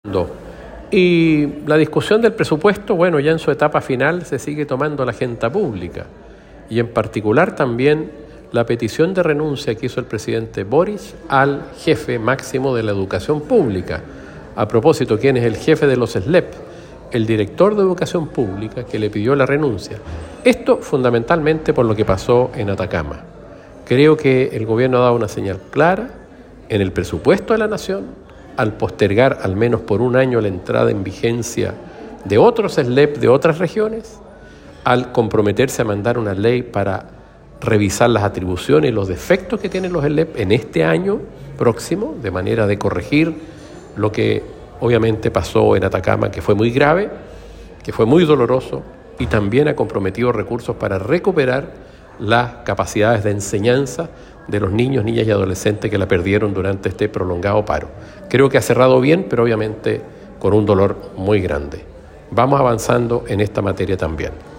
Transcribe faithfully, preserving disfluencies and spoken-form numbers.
Y la discusión del presupuesto, bueno, ya en su etapa final se sigue tomando la agenda pública y en particular también la petición de renuncia que hizo el presidente Boric al jefe máximo de la educación pública. A propósito, ¿quién es el jefe de los S L E P? El director de educación pública que le pidió la renuncia. Esto fundamentalmente por lo que pasó en Atacama. Creo que el gobierno ha dado una señal clara en el presupuesto de la nación al postergar al menos por un año la entrada en vigencia de otros S L E P de otras regiones, al comprometerse a mandar una ley para revisar las atribuciones y los defectos que tienen los S L E P en este año próximo, de manera de corregir lo que obviamente pasó en Atacama, que fue muy grave, que fue muy doloroso, y también ha comprometido recursos para recuperar las capacidades de enseñanza de los niños, niñas y adolescentes que la perdieron durante este prolongado paro. Creo que ha cerrado bien, pero obviamente con un dolor muy grande. Vamos avanzando en esta materia también.